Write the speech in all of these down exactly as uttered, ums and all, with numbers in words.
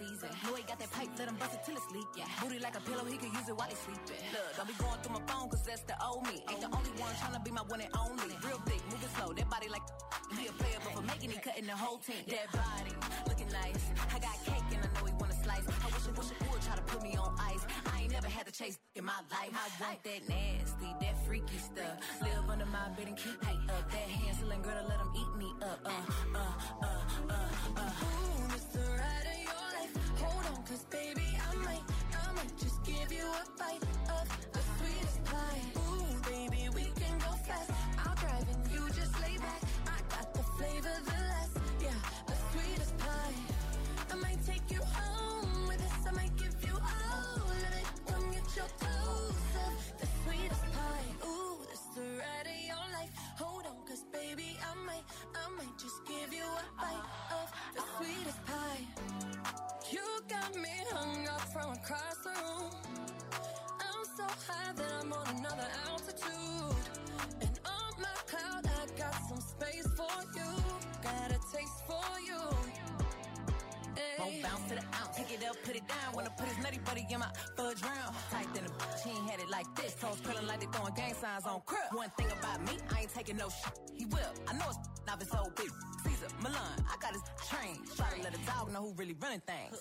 season. Know he got that pipe, let him bust it till it's leak. Yeah. Booty like a pillow, he could use it while he sleeping. Look, don't be going through my phone, cause that's the old me. Ain't the only one tryna be my one and only. Real thick, moving slow, that body like he a player, but for making it, cutting the whole team. That body, looking nice. I got cake and I know he wanna slice. I wish it, wish it would try to put me on ice. I ain't never had to chase in my life. I want that nasty, that freaky stuff. Live under my bed and keep me up. That Hansel and Gretel, let him eat me up. Uh, uh, uh, uh, uh. Ooh, it's the ride of your life. Hold on, cause baby, I might, I might just give you a bite of the sweetest pie. Ooh, baby, we can go fast. I'll drive and you just lay back. I got the flavor, the last, yeah, the sweetest pie. I might take you home with us. I might give you all of it. Come get your toes up, the sweetest pie. Ooh, this the ride of your life. Hold on, cause baby, I might, I might just give you a bite of the sweetest pie. You got me hung up from across the room. I'm so high that I'm on another altitude. And on my cloud, I got some space for you. Got a taste for you. Hey. Won't bounce to the ounce, pick it up, put it down. Wanna put his nutty buddy in my fudge round. Tight than a bitch, he ain't had it like this. Toes curling like they throwing gang signs on crib. One thing about me, I ain't taking no shit. He will, I know it's not his old bitch. Caesar, Milan, I got his train. Try to let a dog know who really running things.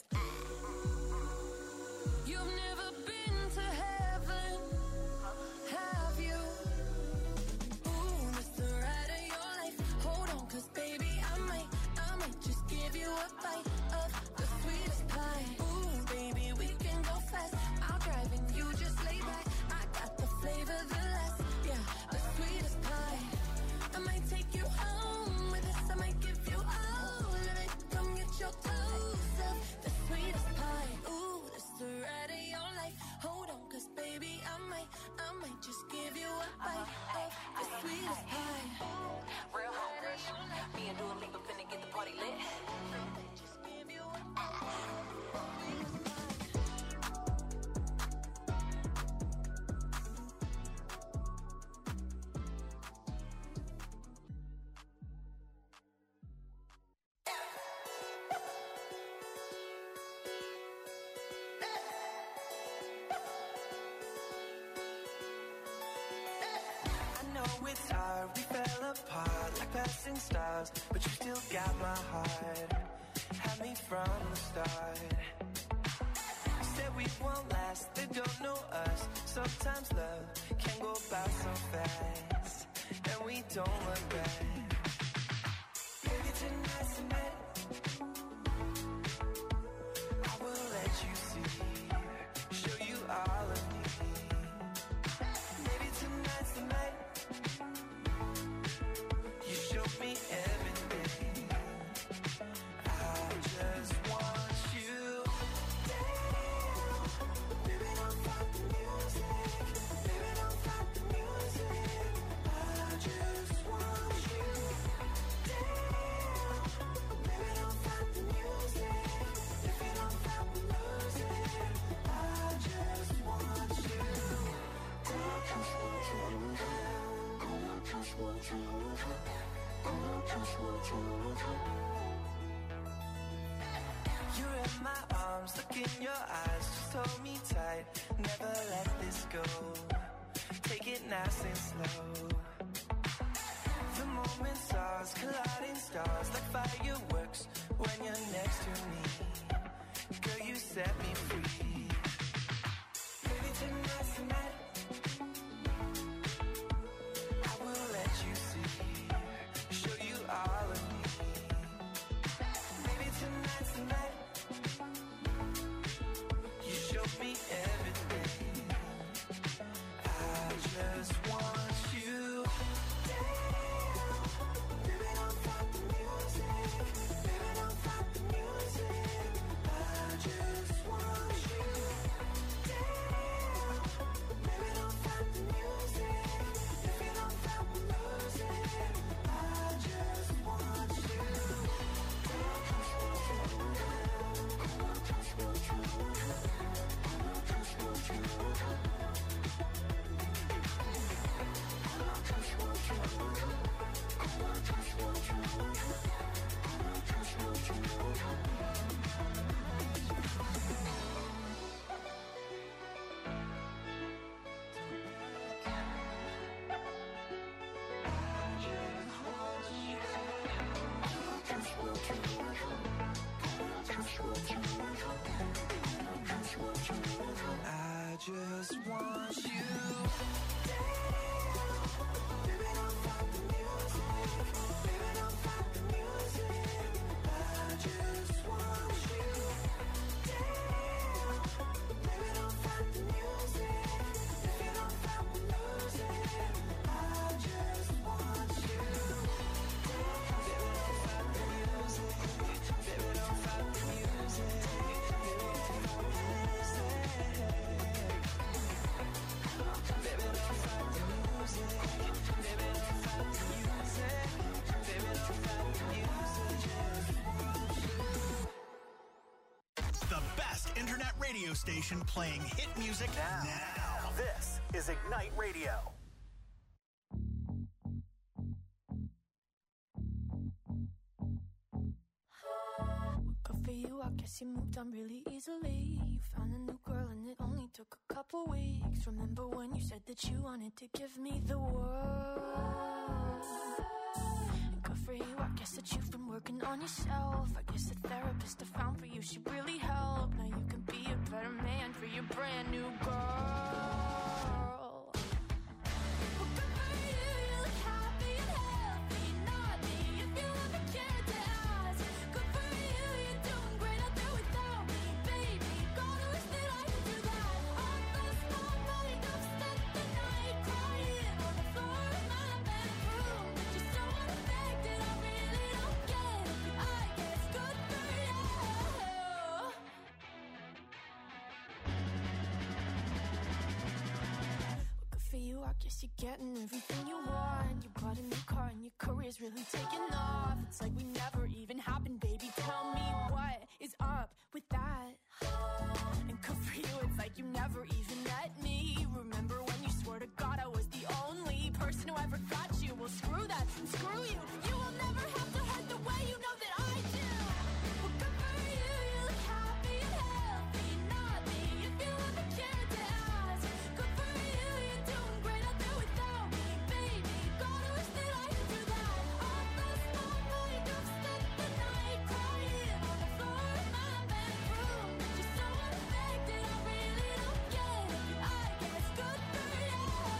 You've never been to heaven, have you? Ooh, this the ride of your life. Hold on, cause baby, I might, I might just give you a bite of the sweetest pie. Ooh, baby, we can go fast. I'll drive and you just lay back. I got the flavor, the last, yeah, the sweetest pie. I might take you home with us. I might give you all of it. Come get your toes up, the sweetest pie. Ooh, this the ride of your life. Hold on, cause baby, I might, I might just give you a bite of the sweetest pie. Real home rush. Me and Dua Lipa finna get the party lit. Just give you a bite. It's hard, we fell apart like passing stars, but you still got my heart. Had me from the start. You said we won't last, they don't know us. Sometimes love can go by so fast, and we don't look back. Baby, tonight's the night. I will let you see, show you all of me. Maybe tonight's the night. Show me everything. I just want you. Damn, baby, don't stop the music. Baby, don't stop the music. I just want you. Damn, baby, don't stop the music. If you don't stop the music, I just want you. I just want you. I just want you. You're in my arms, look in your eyes, just hold me tight, never let this go, take it nice and slow. The moment stars, colliding stars, like fireworks, when you're next to me, girl, you set me free. Baby, tonight's the night, I will let you see, show you all of me. Maybe tonight's the night. You show me everything. I just want you. Damn, baby, don't stop the music. Baby, don't stop the music. I just want you. just want you. Damn, baby, don't stop the music. Baby, don't stop the music. I just want you. Damn, baby, don't stop the music. Baby, don't stop the music. I just want you. Damn, baby, don't stop the music. Baby, don't stop the music. The best internet radio station playing hit music now. now. This is Ignite Radio. Good for you, I guess you moved on really easily. You found a new girl and it only took a couple weeks. Remember when you said that you wanted to give me the world? And good for you, I guess that you've been working on yourself. I guess the therapist I found for you should really help. Now you can be a better man for your brand new girl. Well, good for you, you look happy and healthy. Not me, if you ever cared to ask. Good for you, you're doing great out there without me, baby. Gotta wish that I could do that. I lost my mind, I've spent the night crying on the floor of my bedroom. But you're so unaffected, I really don't get it. But I guess good for you. Well, good for you, I guess you're getting everything you want. You bought a new car and your career's really taking off. It's like we never even happened, baby. Tell me what is up with that. And good for you, it's like you never even met me. Remember when you swore to God I was the only person who ever got you? Well, screw that and screw you. You will never have to hurt the way you know that I do. Well, good for you, you look happy and healthy. Not me, if you ever cared to ask. Good for you, you're doing great out there without me, baby. Gotta wish that I could do that. I lost my mind, I've spent the night crying on the floor of my bedroom. But you're so unaffected, I really don't get it. But I guess good for you.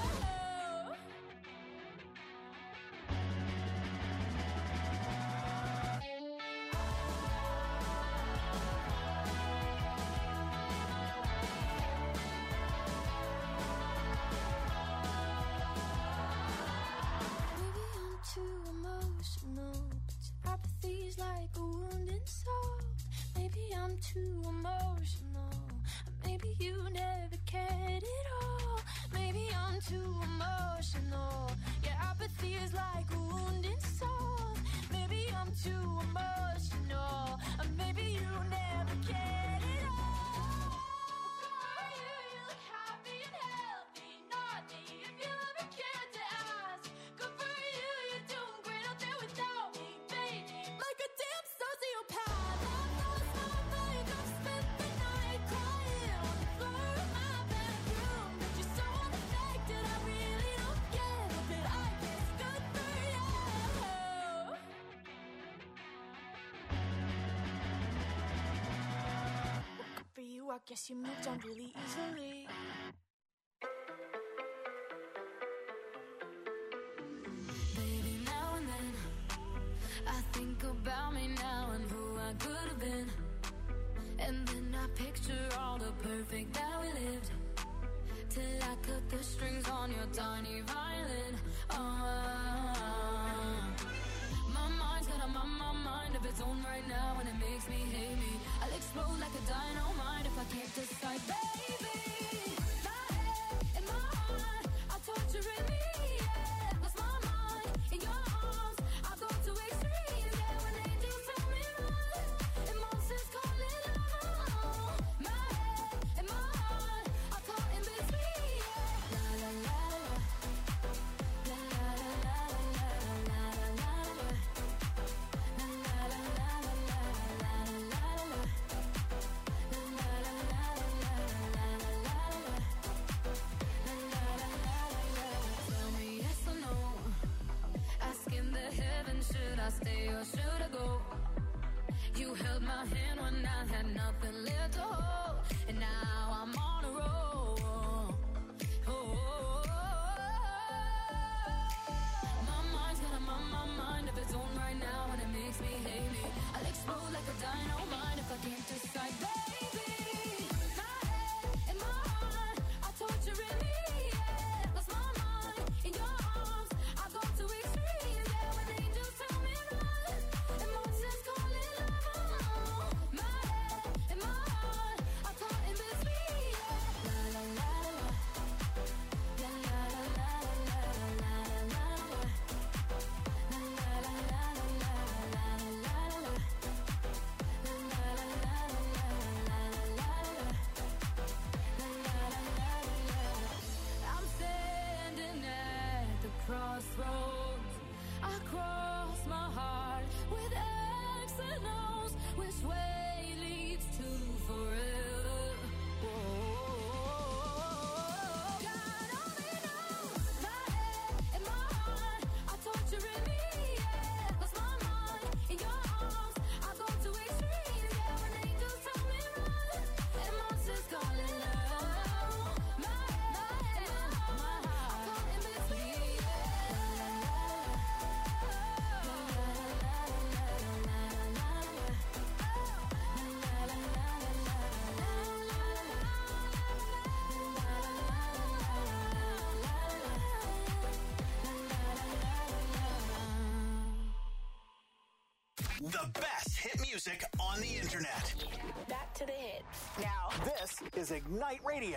Maybe I'm too emotional, but your apathy's like a wounded soul. Maybe I'm too emotional, maybe you never cared at all. Maybe I'm too emotional, your apathy is like a wounded soul. Maybe I'm too emotional, maybe you never cared at all. Good for you, you look happy and healthy. Not me, if you ever cared to ask. Good for you, you're doing great out there without me, baby. Like a damn sociopath. I've lost my mind, I've spent the night crying on the floor of my bedroom. But you're so unaffected, I really don't get it. But I guess good for you. Well, good for you, I guess you moved on really easily. Baby, now and then I think about me now and who I could have been. And then I picture all the perfect that we lived. Till I cut the strings on your tiny violin. Uh, my mind's got a my, my mind of its own right now, and it makes me hate me. I'll explode like a dynamite if I can't decide, baby. My head and my heart are torturing me. Yeah, lost my mind in your arms. I go to extremes. Yeah, when angels tell me run, and monsters call it love. My head and my heart are caught in between. Yeah, la la la la, la la la la la la la la. Should I stay or should I go? You held my hand when I had nothing left to hold, and now I'm on a roll. The best hit music on the internet. Back to the hits. Now, This is Ignite Radio.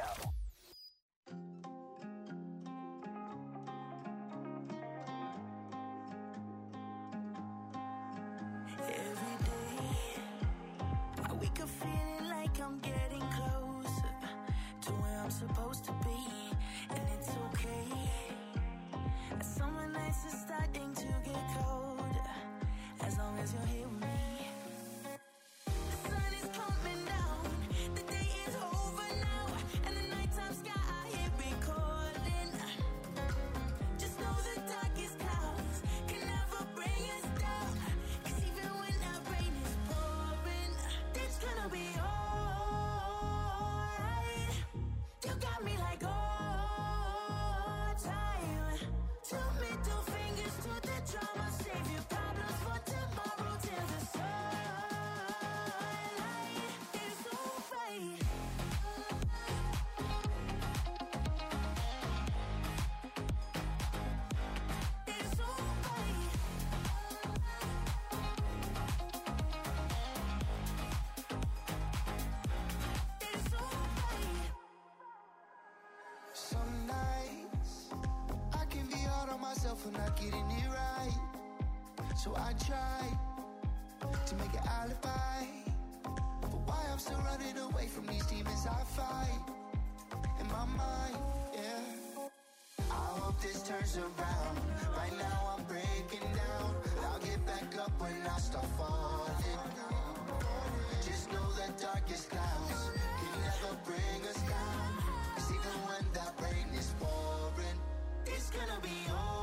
Every day, I wake up feeling like I'm getting closer to where I'm supposed to be, and it's okay. Summer nights are starting to get colder, as long as you're here with me. The sun is coming down, the day is over now, and the nighttime sky I hear it calling. Just know the darkest clouds can never bring us down, 'cause even when that rain is pouring, it's gonna be alright. You got me like all time. Two middle fingers to the drama, save your problems for tomorrow till the sunlight is alright. It's alright. It's alright. Some nights I can be hard on myself for not getting it right. So I try to make an alibi for why I'm still running away from these demons I fight in my mind, yeah. I hope this turns around. Right now I'm breaking down. I'll get back up when I start falling. Just know the darkest clouds can never bring us down, 'cause even when that rain is pouring, It's gonna be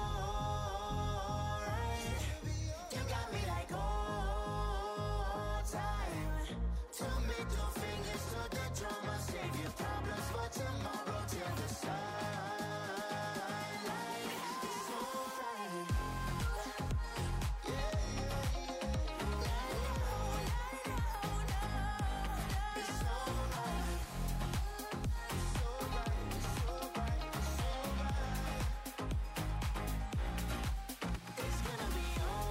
alright. You got me like all time. Two middle fingers to the drama, save your problems for tomorrow till the sunlight. It's alright. yeah, yeah, yeah. It's alright. It's alright, it's alright, it's alright. It's gonna be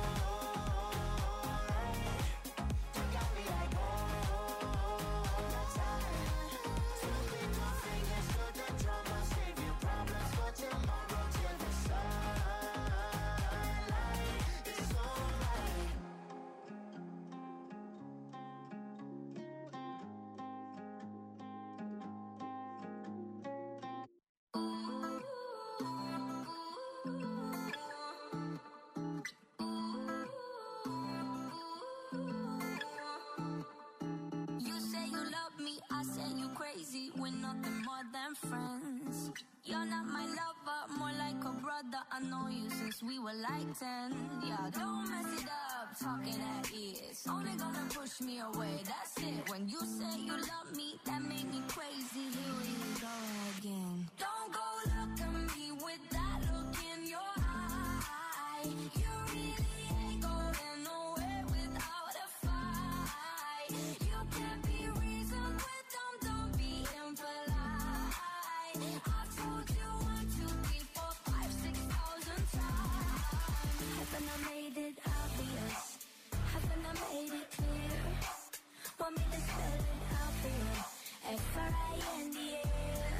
alright. You got me like all time. Two middle fingers to the drama, save your problems for tomorrow till the sunlight. It's alright. you say you love me, I say you crazy. We're nothing more than friends. You're not my lover, more like a brother. I know you since we were like ten. Yeah, don't mess it up, talking at ears. Only gonna push me away, that's it. When you say you love me, that made me crazy. Here we go again. Don't go look at me with that look in your eye. You really ain't going nowhere without a fight. You can't be reasoned with, don't, don't be impolite. I've told you one, two, three, four, five, six thousand times. Haven't I made it obvious? Haven't I made it clear? Want me to spell it out for you? F R I N D S.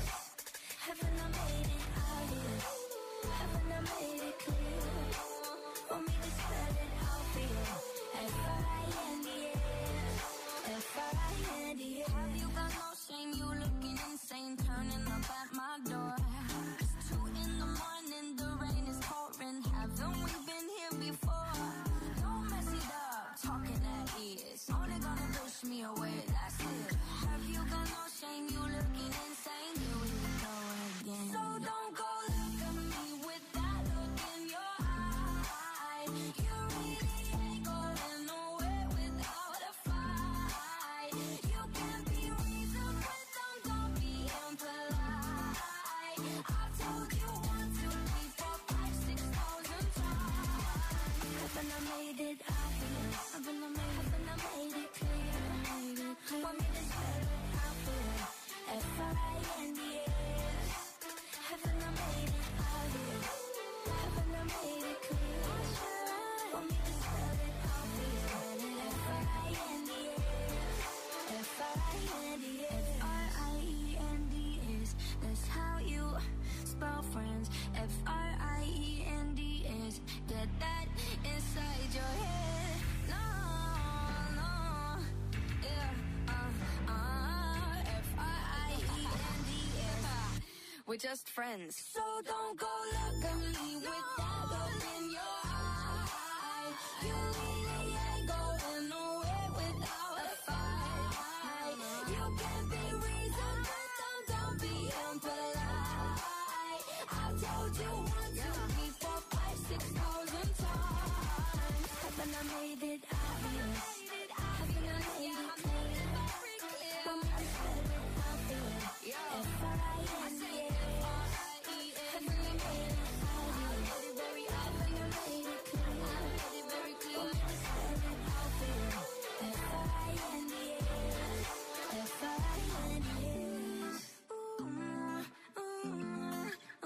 we're just friends. So don't go look at me with that look in your eye. You really ain't going nowhere without a fight. You can be reasoned, but don't, don't be impolite. I've told you one, two, three, four, five, six thousand times. Haven't I made it obvious? Haven't I made it clear? Want me to spell it out there? F R I N D S. Haven't I made it obvious? Haven't I made it clear? Want me to spell it out there? F R I N D S. F R I N D S. Ooh, ooh, ooh,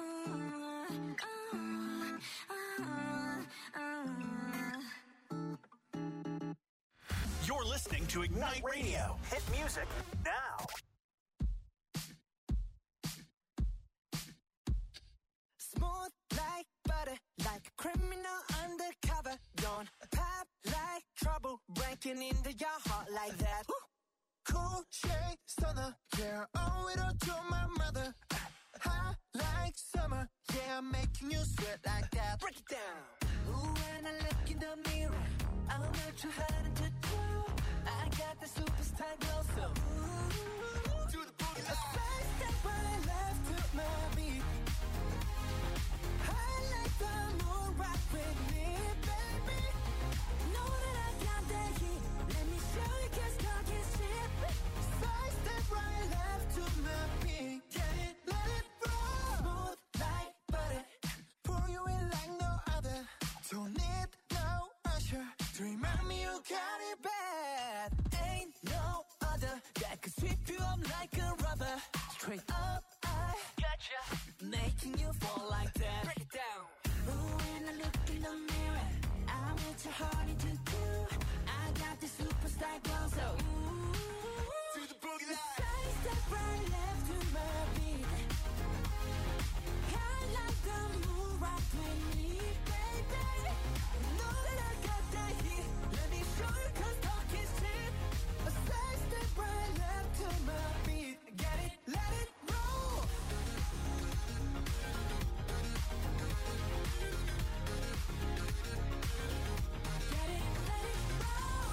ooh, ooh. You're listening to Ignite Radio. Hit music now. Smooth like butter, like a criminal undercover. Don't pop like trouble, breaking into your heart like that. Woo. Cool shade stunner, yeah, owe it all to my mother. Hot like summer, yeah, I'm making you sweat like that. Break it down. Ooh, when I look in the mirror, I'm not too hard to do. I got the superstar glow, so ooh, to the boogie line. A side step right left to my beat. I like the moon rock with me, baby. Know that I got that heat. Let me show you, 'cause talk is cheap. Side step right left to my beat. Get it, let it roll. Smooth like butter, pour you in like no other. Don't need no usher to remind me you got it bad. Ain't no other that could sweep you up like a rubber. Straight up, I gotcha, making you fall like that. Break it down. Ooh, when I look in the mirror, I'm what your heart to do. I got the superstar glow, so ooh, to the boogie line. Side step right left to my beat. I like the moon rock with me, baby. Know that I got that heat. Let me show you, 'cause talk is cheap. A side step right left to my beat. Get it, let it roll. Get it, let it roll.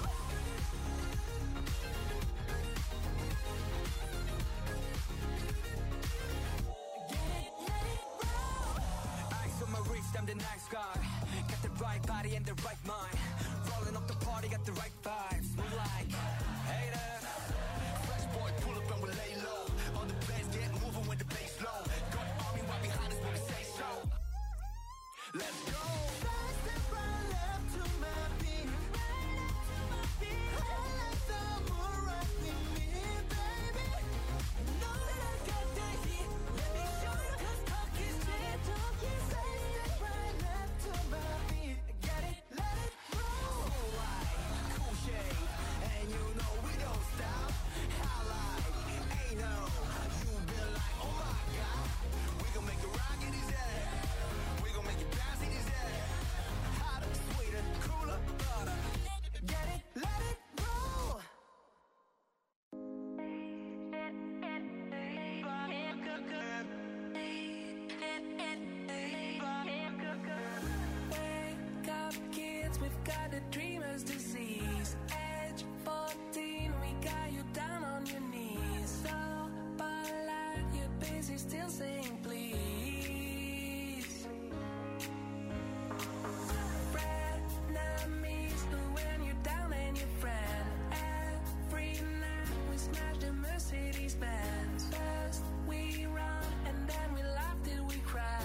Get it, let it roll. Ice on my wrist, I'm the nice guy. Got the right body and the right mind. Rolling up the party, got the right vibes. Move like haters. Fresh boy, pull up and we lay low. All the players get moving with the bass low. Got army right behind us when we say so. Let's go. Side step right left to my beat. I like the moon rock with me, baby. Know that I got that heat. Let me show you, 'cause talk is cheap. Side step right left to my beat. Get it, let it roll. Alright, cool shade. And you know we don't stop. Highlight, ain't no. You been like, oh my god. We gon' make it rock in his head. We gon' make it bounce in his head. Hotter, sweeter, cooler, butter. Get it, let it roll. Wake up, kids, we've got a dreamer's disease. Age fourteen, we got you down on your knees. So polite, you're busy still saying please. Frenemies, when you're down and your friend. Every night we smash the Mercedes Benz. First we run and then we laugh till we cry.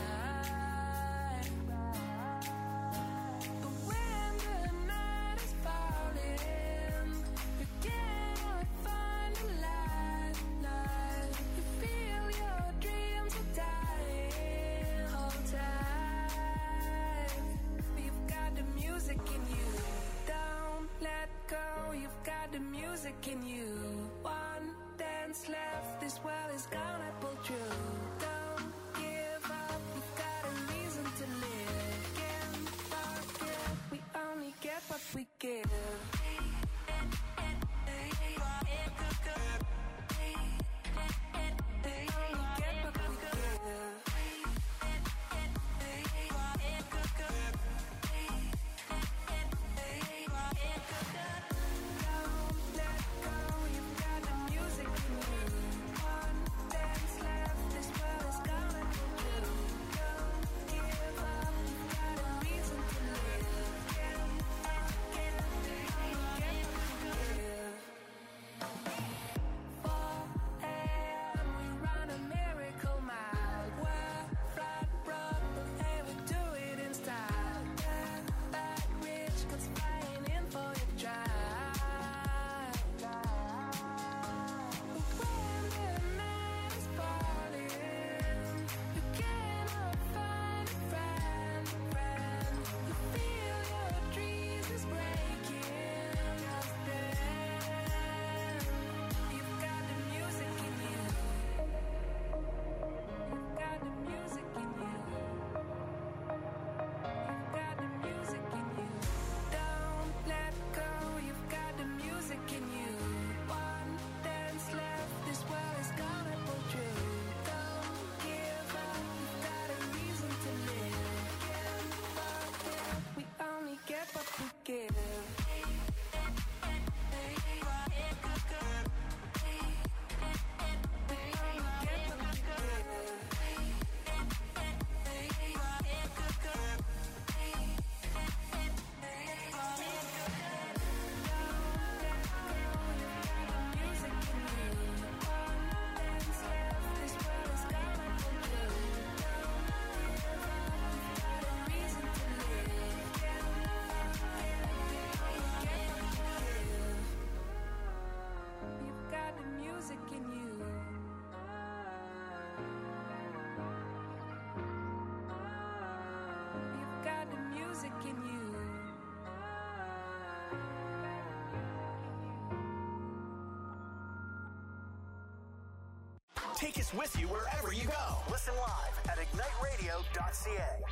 But when the night is falling, you cannot find a light, light. You feel your dreams are dying. Hold tight. You've got the music in you. Don't let go. You've got the music in you. One dance left. This world is gonna pull through. Don't give up. You've got a reason to live. Can't forget. We only get what we give. Only get what we give. Take us with you wherever you go. Listen live at ignite radio dot c a.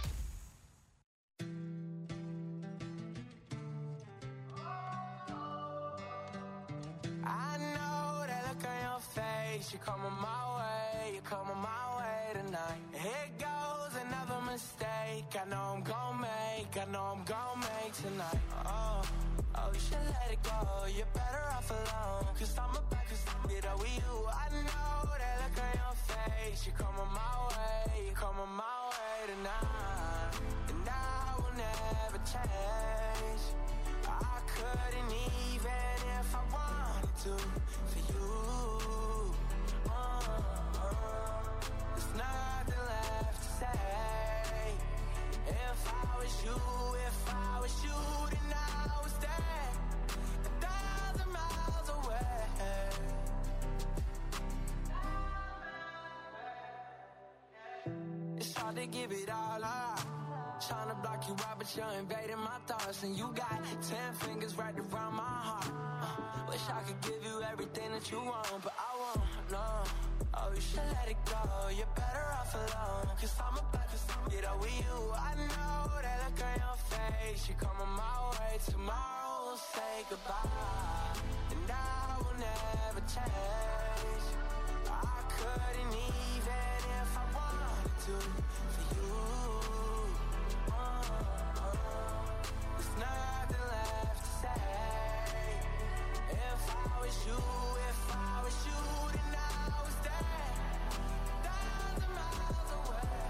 I know that look on your face. You're coming my way, you're coming my way tonight. Here goes another mistake. I know I'm gon' make, I know I'm gon' make tonight. Oh, oh, you should let it go. You're better off alone. Cause I'm about to get over you. I know that look on your face. You're coming my way, you're coming my way tonight. And I will never change. I couldn't even if I wanted to for you. Uh, uh, there's nothing left to say. If I was you, if I was you, then I was there, a thousand miles away. It's hard to give it all up. Trying to block you out, but you're invading my thoughts. And you got ten fingers right around my heart. uh, Wish I could give you everything that you want, but I won't, no. Oh, you should let it go. You're better off alone. Cause I'm about to get over you. I know that look on your face. You're coming my way. Tomorrow we'll say goodbye. And I will never change. I couldn't even if I wanted to for you. There's nothing left to say. If I was you, if I was you, then I was there, a thousand miles away.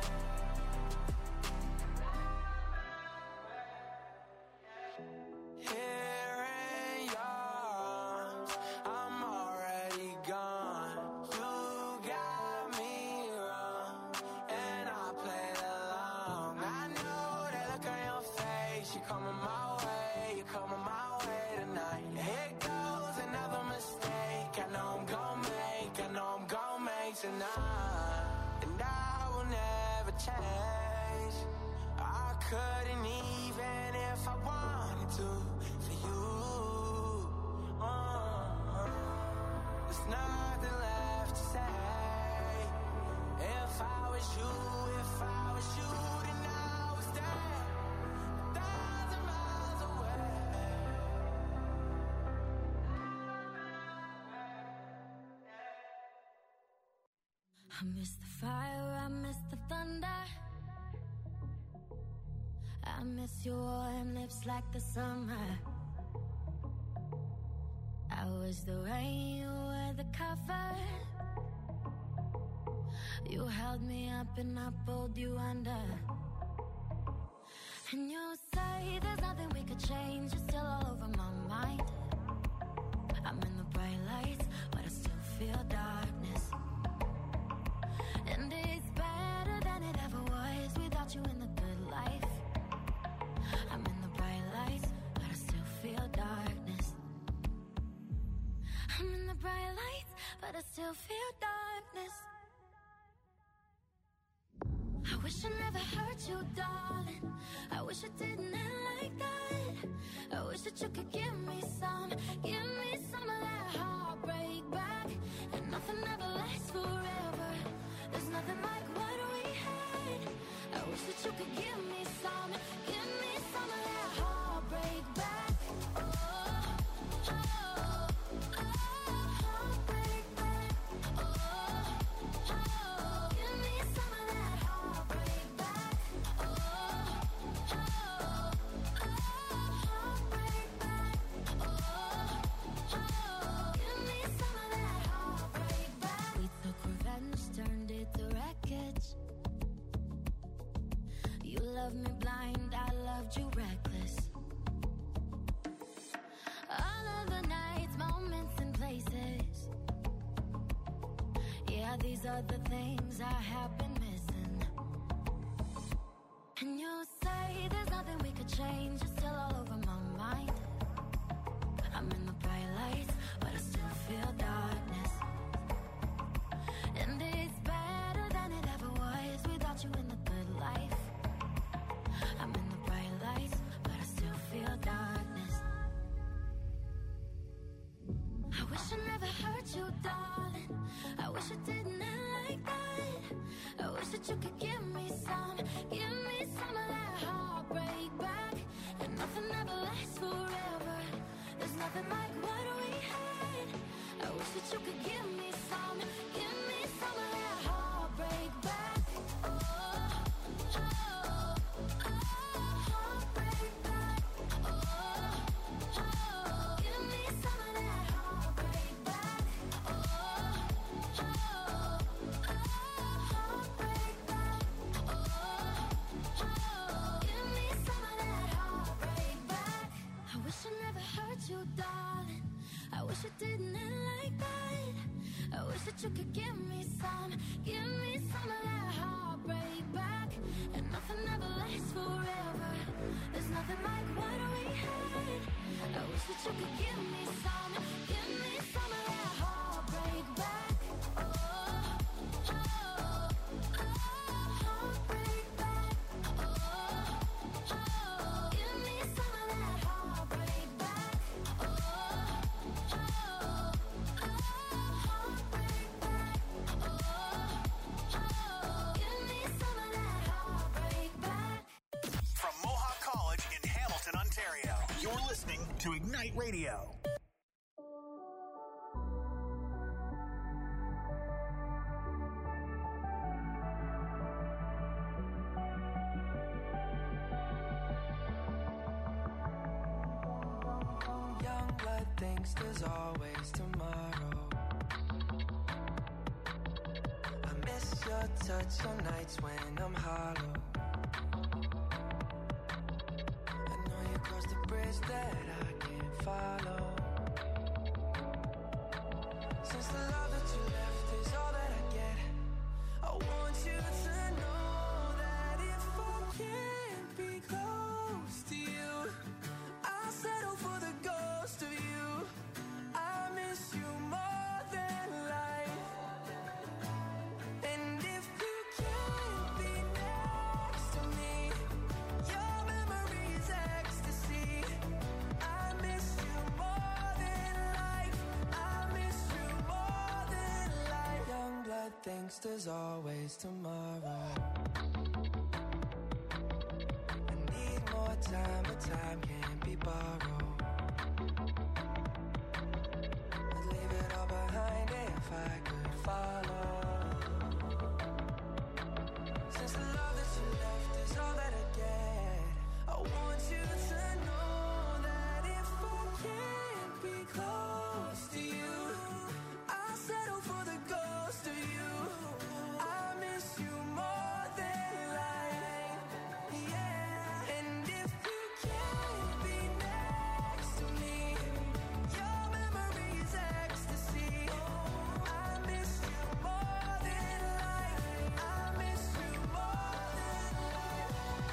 Here in your arms, I'm already gone. You got me wrong, and I played along. I know that look on your face. You're coming my way, you're coming my way tonight. Here goes another mistake. I know I'm gon' make, I know I'm gon' make tonight. And I will never change. I couldn't even if I wanted to for you. Uh, there's nothing left to say. If I was you, if I was you, then I was there, a thousand miles away. I miss the fire, I miss the thunder. I miss your warm lips like the summer. I was the rain, you were the cover. You held me up and I pulled you under. And you say there's nothing we could change. You're still all over my mind. I'm in the bright lights, but I still feel darkness. And it's better than it ever was without you in the good life. I'm in the bright lights, but I still feel darkness. I'm in the bright lights, but I still feel darkness. I wish I never hurt you, darling. I wish I didn't end like that. I wish that you could give me some, give me some of that heartbreak back. And nothing ever lasts forever. There's nothing like what we had. I wish that you could give me some, give me some of that heartbreak back. Oh, oh, oh, heartbreak back. Oh, oh, give me some of that heartbreak back. Oh, oh, oh, heartbreak back. Oh, oh, give me some of that heartbreak back. We took revenge, turned it to wreckage. You loved me blind, I loved you reckless. All of the nights, moments and places. Yeah, these are the things I have been missing. And you say there's nothing we could change. You're still all over my mind. I'm in the bright lights, but I still feel darkness. And it's better than it ever was without you in the good life. I'm in the bright lights, but I still feel darkness. I wish I never hurt you, darling. I wish I didn't that you could give me some, give me some of that heartbreak back. And nothing ever lasts forever. There's nothing like what we had. I wish that you could give me some, give me some of that heartbreak back. Oh, oh, oh, heartbreak back. Oh, oh, give me some of that heartbreak back. Oh, oh, oh, heartbreak back. Oh, oh, give me some of that heartbreak back. I wish I never hurt you, darling. I wish it didn't end like that. I wish that you could give me some, give me some of that heartbreak back. And nothing ever lasts forever. There's nothing like what we had. I wish that you could give me some, give me some of that heartbreak back. Oh, oh, oh, heartbreak back. Oh, oh, give me some of that heartbreak back. Oh, oh, oh, heartbreak back. Oh, oh, give me some of that heartbreak back. From Mohawk College in Hamilton, Ontario, you're listening to Ignite Radio. Young blood thinks there's always tomorrow. I miss your touch on nights when I'm hollow. I know you crossed the bridge that I can't follow. Since the love that you left is all that I get, I want you to know that if I can't be close to you, I'll settle for the ghost of you. I miss you more than life. And if you can't be next to me, your memory is ecstasy. I miss you more than life. I miss you more than life. Young blood thinks there's always tomorrow. I need more time, but time can't be borrowed. I'd leave it all behind if I could follow. Since the love that you left is all that I get, I want you to know that if I can't be close to you, I'll settle for the ghost of you. I miss you more than life. Yeah. And if you can't be next to me, your memory is ecstasy. I miss you more than life. I miss you more than life.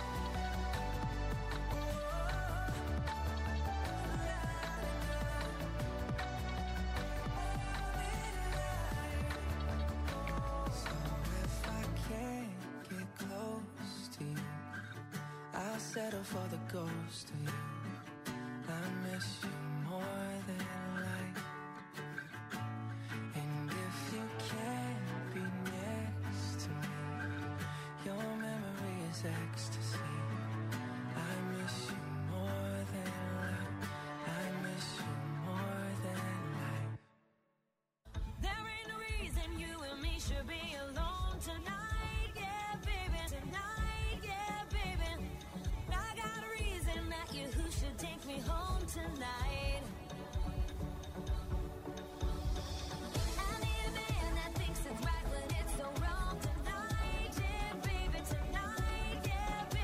So if I can't get close to you, I'll settle for the ghost of you. I miss you more than life. And if you can't be next to me, your memory is ecstasy. I miss you more than life. I miss you more than life. There ain't no reason you and me should be alone tonight, yeah, baby. Tonight, yeah, baby. I got a reason that you who should take me home tonight. I need a man that thinks it's right when it's so wrong tonight, yeah, baby. Tonight, yeah, baby.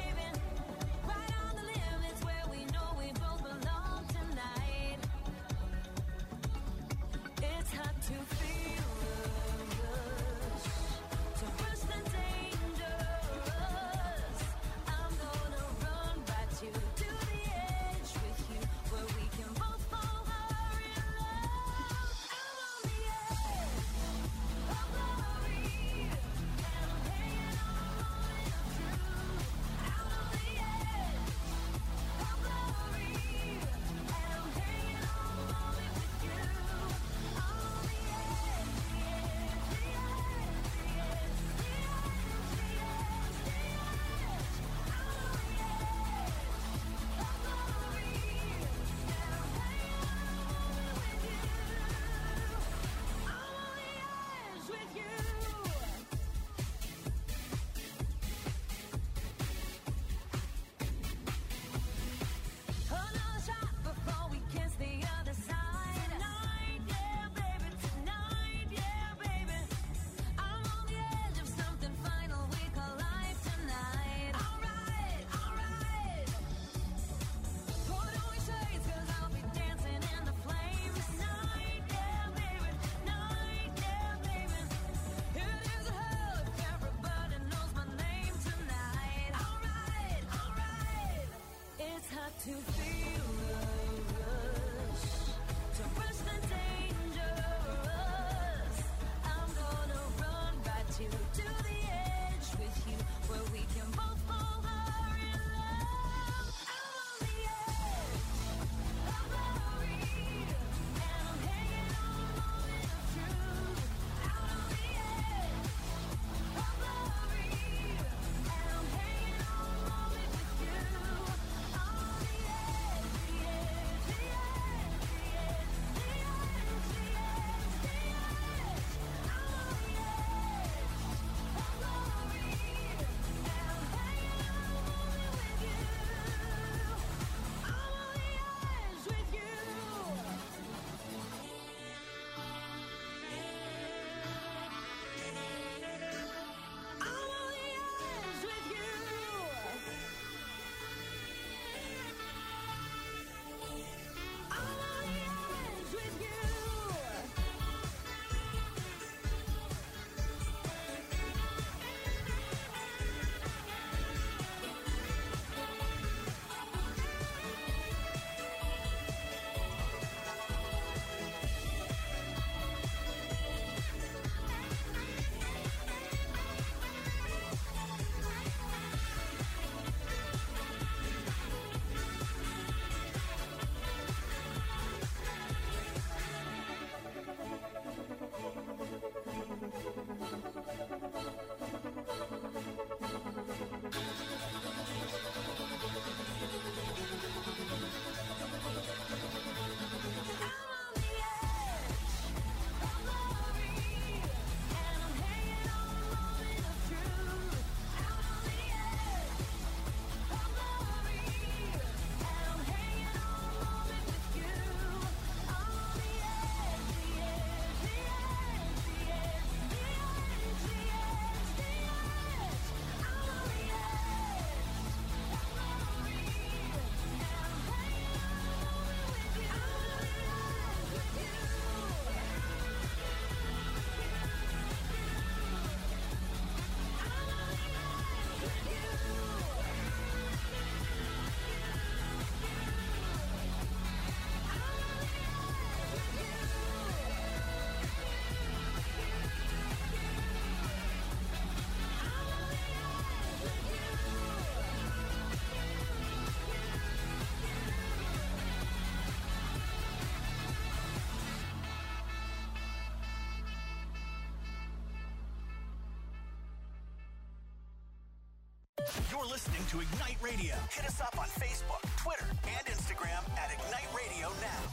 You're listening to Ignite Radio. Hit us up on Facebook, Twitter, and Instagram at Ignite Radio Now.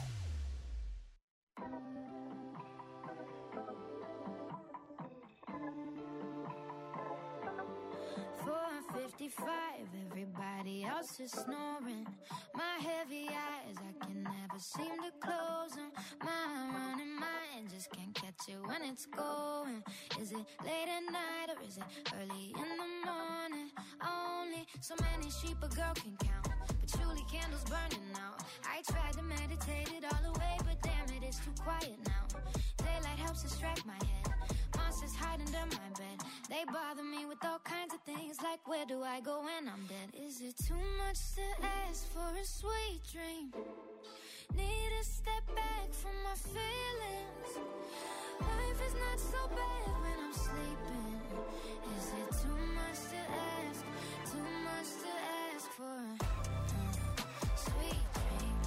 four fifty-five, everybody else is snoring. My heavy eyes, I can never seem to close them. My running mind just can't catch it when it's going. Is it late at night or is it early in the morning? Only so many sheep a girl can count, but surely candles burning out. I tried to meditate it all away, but damn it, it's too quiet now. Daylight helps distract my head. Monsters hide under my bed. They bother me with all kinds of things, like where do I go when I'm dead? Is it too much to ask for a sweet dream? Need to step back from my feelings. Life is not so bad when I'm sleeping. Is it too much to ask? Too much to ask for a uh, sweet dream?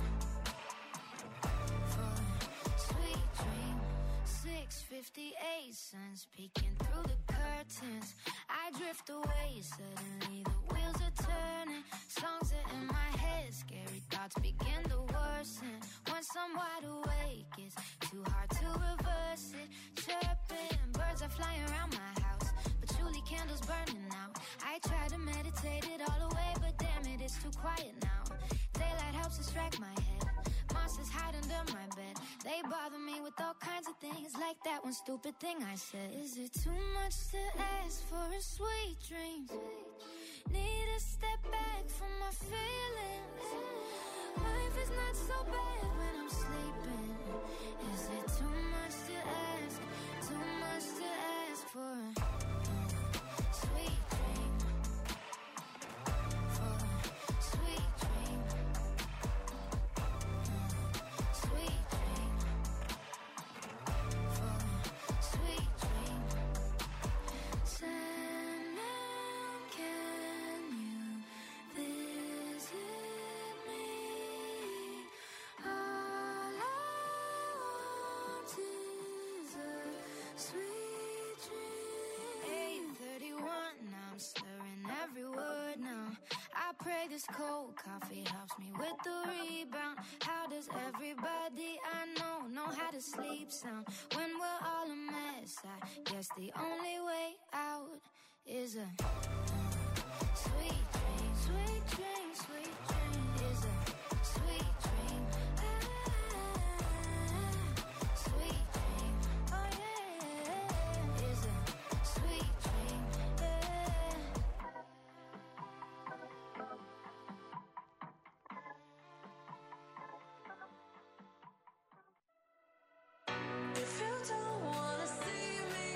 For a sweet dream. six fifty-eight, sun's peeking through the curtains. I drift away, suddenly the wheels are turning. Songs are in my head, scary thoughts begin to worsen. Once I'm wide awake, it's too hard to reverse it. Chirping, birds are flying around my house, but surely candles burning out. I try to meditate it all away, but damn it, it's too quiet now. Daylight helps distract my head. Monsters hide under my bed. They bother me with all kinds of things, like that one stupid thing I said. Is it too much to ask for a sweet dream? Need to step back from my feelings. Life is not so bad when I'm sleeping. Is it too much to ask? Too much to ask for a uh, sweet dream? For a sweet dream. Sweet dream. For a sweet dream. Sandman, can you visit me? All I want is a sweet dream. eight thirty-one, I'm slurring every word now. I pray this cold coffee helps me with the rebound. How does everybody I know know how to sleep sound when we're all a mess? I guess the only way out is a uh, sweet dream, sweet dream, sweet dream. Is a sweet dream, ah, sweet dream. Oh yeah, is a sweet dream, yeah. If you don't wanna see me,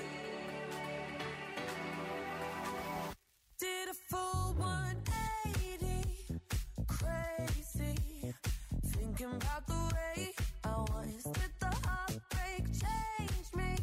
did a full one eighty, crazy, thinking about the way I was. Did the heartbreak change me?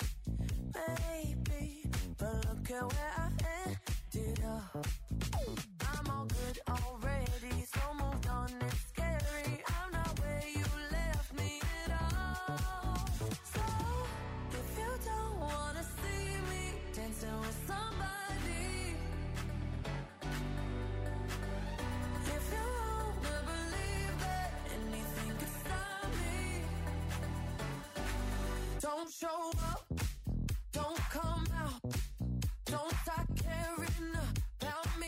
Maybe, but look at where I ended up. I'm all good already, so moved on, it's scary. I'm not where you left me at all. So, if you don't wanna see me dancing with somebody, if you wanna believe that anything can stop me, don't show up, don't come out, don't start caring about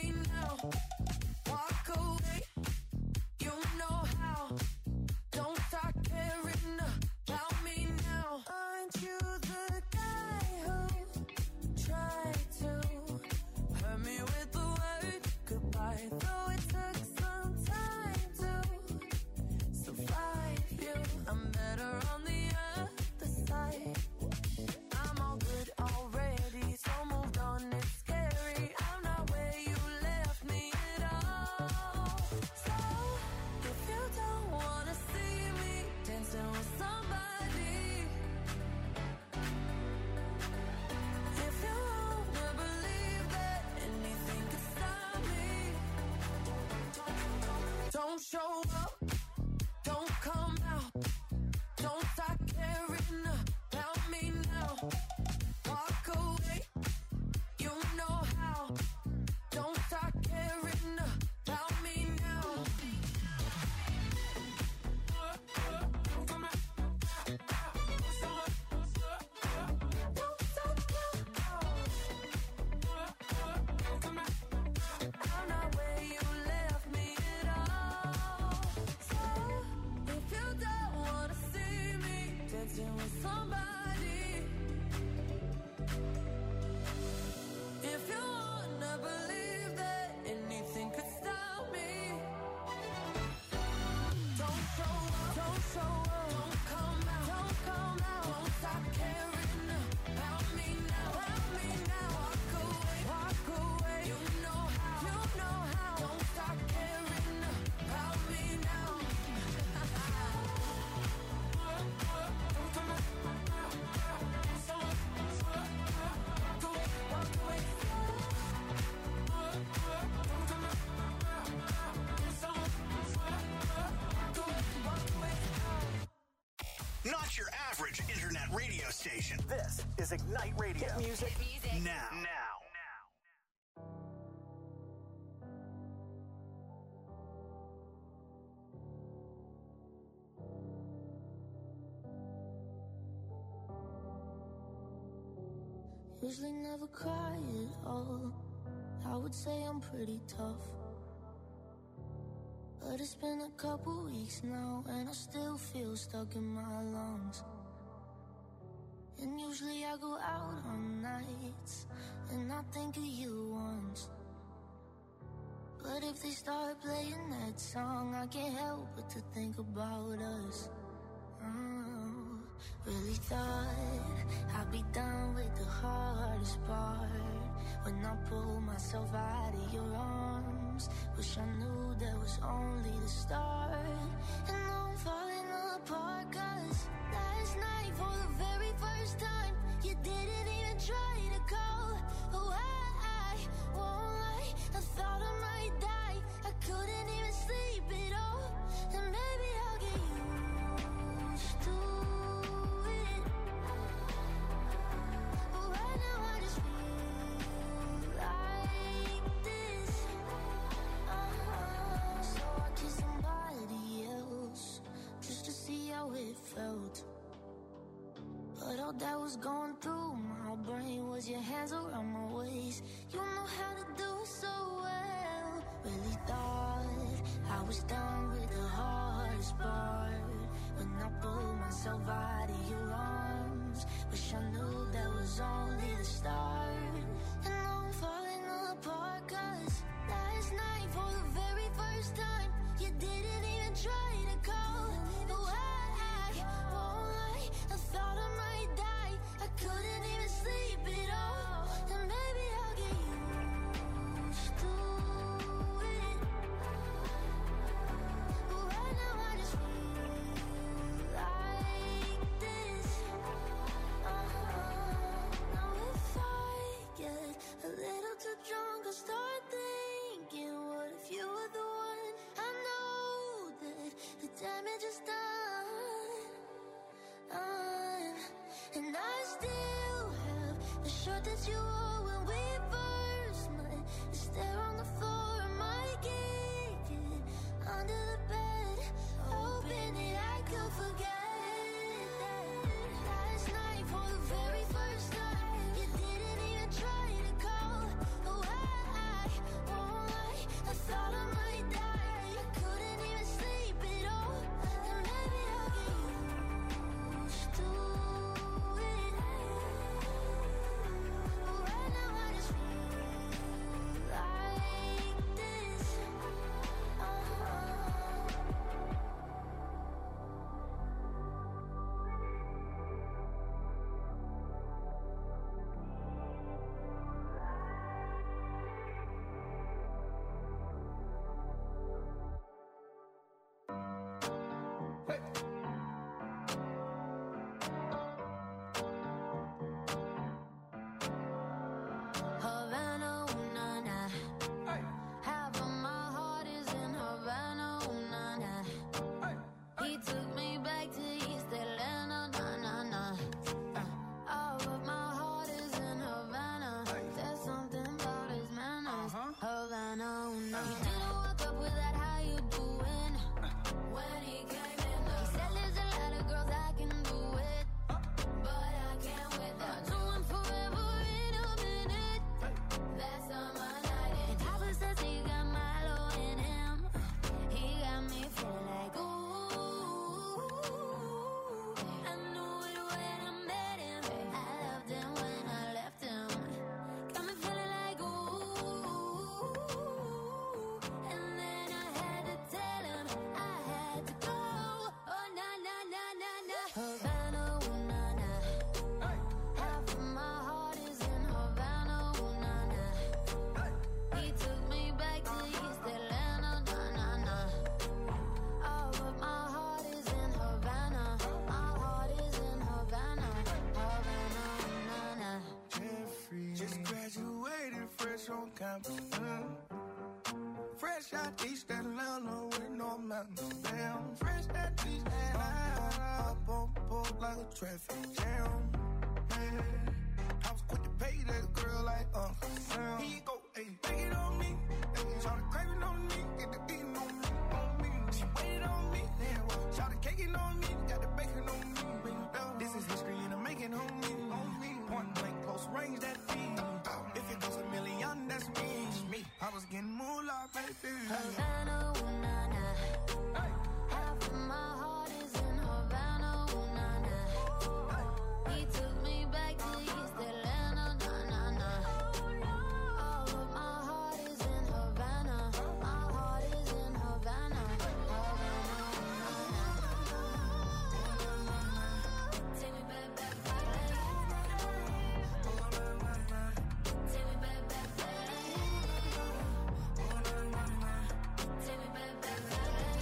station. This is Ignite Radio. Hit music, music. now. Now. Usually never cry at all. I would say I'm pretty tough, but it's been a couple weeks now and I still feel stuck in my lungs. And usually I go out on nights and I think of you once, but if they start playing that song I can't help but to think about us. Oh, really thought I'd be done with the hardest part when I pull myself out of your arms. Wish I knew that was only the start. And now I'm falling apart, cause last night for the very first time you didn't even try to call. Oh, I, I won't lie, I thought I might die. I couldn't even sleep at all. And maybe I'll get used to it, but right now I just feel like this. Uh-huh. So I kissed somebody else just to see how it felt, but all that was going through my brain was your hands around my waist. You know how to do it so well. Really thought I was done with the hardest part when I pulled myself out of your arms. Wish I knew that was only the start. And now I'm falling apart, cause last night for the very first time you didn't even try to call. Oh, I, I won't lie, I thought I might die. I couldn't even sleep at all. And maybe I'll get used to it, but right now I just feel like this. Uh-huh. Now if I get a little too drunk, I'll start thinking, what if you were the one? I know that the damage is done, done. And I still have the shirt that you wore when we first met. It's there on the floor of my kitchen, under the bed, hoping that I could forget that. Last night for the very first time you didn't even try to call. Oh, I, I won't lie, I thought I might die. I couldn't even sleep at all. And maybe I'll get used to it, but right now I just feel like this. Uh-huh. Havana, ooh, na, na. Half of my heart is in Havana, ooh, na, na. He took me back to East Atlanta, na, na, na. Uh, all of my heart is in Havana. There's something about his manners. Havana, ooh, na. He didn't walk up with that, how you doing? When he came in, he said there's a lot of girls I can do it, but I can't with that. I do him forever in a minute. That's on my night. And Papa says he got Milo in him. He got me feeling like, ooh. I knew it when I met him. I loved him when I left him. Got me feeling like, ooh. And then I had to tell him I had to go. Oh, na, na, na, na, na. Havana, ooh, na, na. Half of my heart is in Havana, ooh, na, na. He took me back to East Atlanta, na, na, na. All of my heart is in Havana. My heart is in Havana, Havana, ooh, na, na. Jeffrey, just graduated fresh on campus. Mm. Fresh out East Atlanta with no mountains. Damn, fresh out East Atlanta. Up on board like a traffic jam. man. I was quick to pay that girl like Uncle Sam. Here you go, ayy, take it on me. Ayy, shout the craving on me, get the beating on me, on me. She waited on me, then well, shout the caking on me, got the bacon on me. This is history and I'm making on me, on me. Point blank, close range, that feed. If it goes a million, that's me. me. I was getting moolah, baby. Havana, ooh, nah, nah. Hey. Half of my heart is in Havana, ooh, nah, nah. He took me back to East Atlanta, nah, nah, nah. All of my heart is in Havana. My heart is in Havana. Havana, ooh, nah, nah. Take me back, back, back. Take me back, back, back. Take me back, back, back.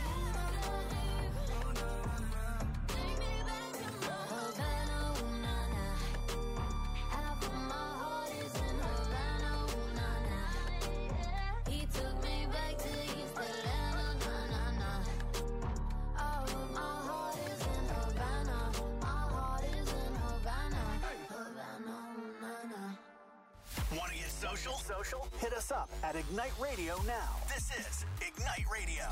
Take me back to Havana, ooh, nah, nah. Half of my heart is in Havana, ooh, nah, nah. He took me back to East Atlanta, nah, nah, nah. All of my heart is in Havana. My heart is in Havana. Havana, ooh, nah, nah. Want to get social? Social? Hit us up at Ignite Radio now. This is Ignite Radio.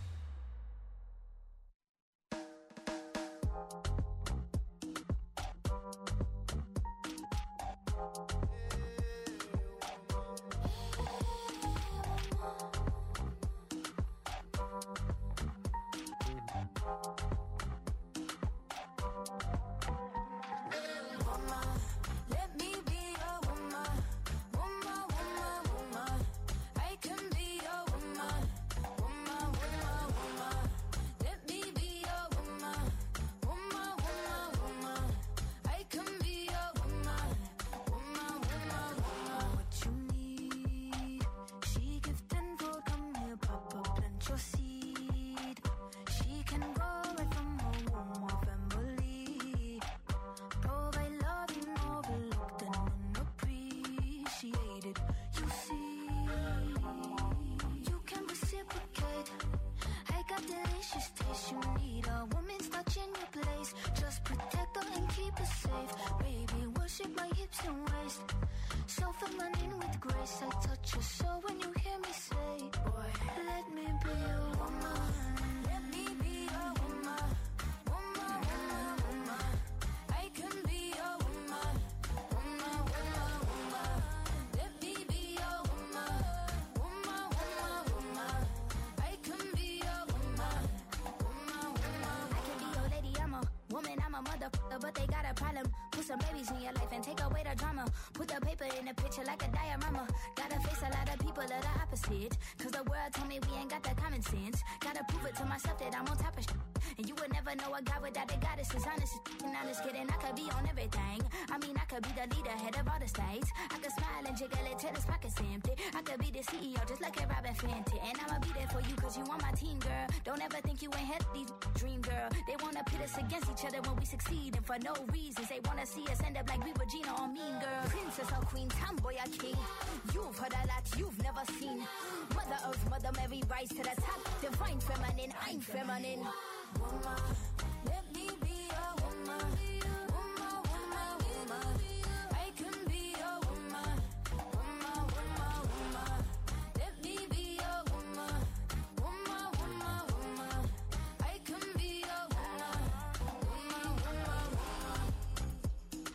Woman, let me be a woman. Woman, woman, woman. I can be a woman. Woman, woman, woman. Let me be a woman. Woman, woman, woman. I can be a woman. Woman, woman, woman. What you need? She give tenfold, come here, papa, plant your seed. She can grow right from her womb or family. Provide loving, overlooked and unappreciated. You see, you can reciprocate. I got delicious taste. You need a woman's touch in your place. Just protect her and keep her safe. Baby, worship my hips and waist. So feminine with grace. I touch your soul when you hear me say, boy, let me be a woman. Let me be a woman. Woman, woman, woman. I can be a woman. Woman, woman, woman. Let me be a woman. Woman, woman, woman. I can be a woman. Woman, woman. I can be your lady, I'm a woman, I'm a motherfucker, but they got a problem. Put some babies in your life and take away the drama. Put the paper in the picture like a diorama. Gotta face a lot of people that are opposite. Cause the world told me we ain't got that common sense. Gotta prove it to myself that I'm on top of shit. And you would never know a God without a goddess. Is honest, and honest kidding. I could be on everything. I mean, I could be the leader, head of all the states. I could smile and jiggle it till his pockets empty. I could be the C E O just like a Robin Fenty. And I'ma be there for you cause you on my team, girl. Don't ever think you ain't had these dream, girl. They wanna pit us against each other when we succeed. And for no reasons, they wanna see us end up like we Regina or Mean Girl. Princess or queen, tomboy or king. You've heard a lot you've never seen. Mother Earth, Mother Mary, rise to the top. Divine feminine, I'm feminine. Woman, let me be a woman. Woman, woman, woman. I can be a woman. Woman, woman, woman. Let me be a woman. Woman, woman, woman. I can be a woman. Woman, woman, woman.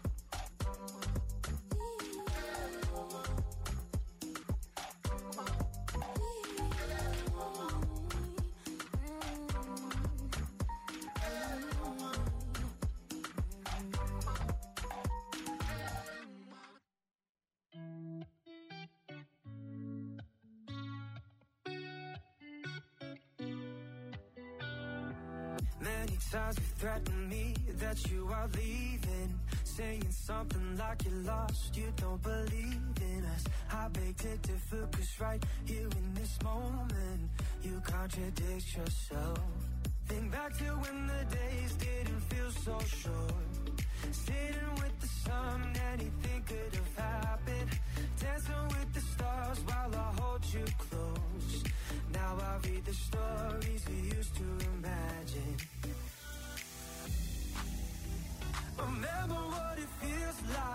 Many times you threatened me that you are leaving, saying something like you're lost, you don't believe in us. I beg to differ, cause right here in this moment, you contradict yourself. Think back to when the days didn't feel so short, sitting with the sun, anything could have happened, dancing with the stars while I hold you close. Now I read the stories we used to imagine. Remember what it feels like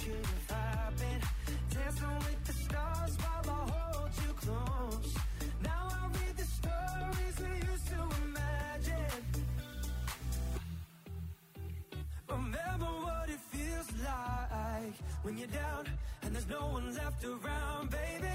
could have happened. Dancing with the stars while I hold you close. Now I read the stories we used to imagine. Remember what it feels like when you're down and there's no one left around, baby.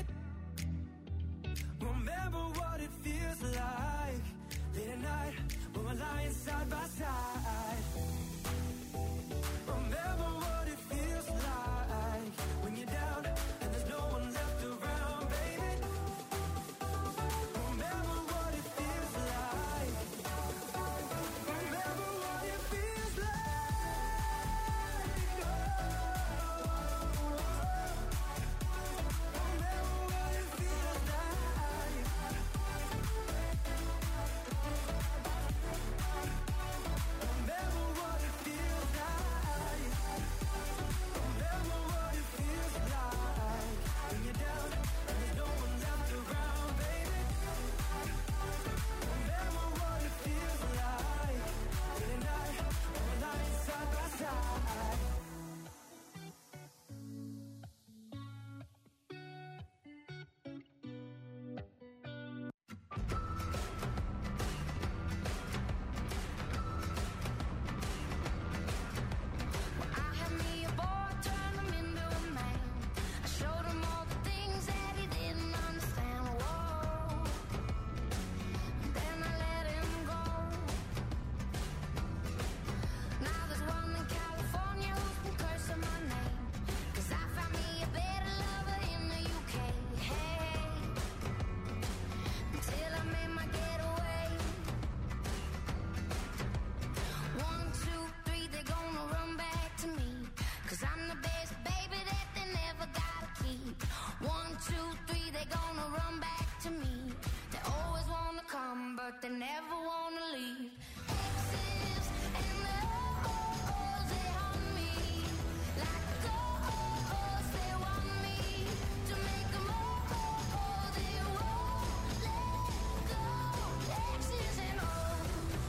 Remember what it feels like late at night when we're lying side by side. Remember what it feels like when you're down and there's no one left around, baby. Remember what it feels like. Remember what it feels like. Oh. Remember what it feels like. Remember what it feels like. Remember what it feels like when you're down and there's no one left around, baby. Remember what it feels like late at night when we're lying side by side. I had me a boy, turned him into a man. I showed him all the things that he didn't understand. Whoa. Then I let him go. Now there's one in California who's been cursing my name. 'Cause I found me a better lover in the U K. Hey, until I made my getaway. One, two, three, they're gonna run back to me. 'Cause I'm the best baby that they never gotta keep. One, two, three, they're gonna run back to me. They always wanna come, but they never wanna leave. Exes and the oh-ohs, they haunt me. Like the oh-ohs, they want me to make them oh-oh, they won't let go. Exes and oh.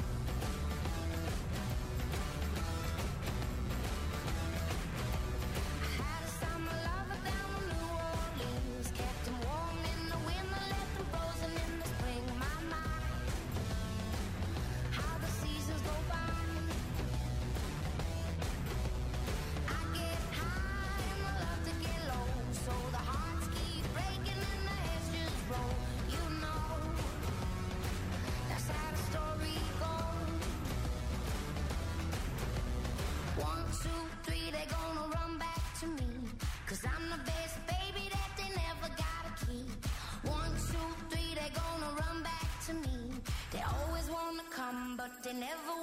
I had a summer lover down in New Orleans. Kept him warm in the winter, left him frozen in the spring. My mind, how the seasons go by. I get high and I love to get low. So the hearts keep breaking and the heads just roll. You know, that's how the story goes. One, two, three, they're gonna run back to me. 'Cause I'm the best baby that they never gotta keep. One, two, three, they're gonna run back to me. They always wanna come, but they never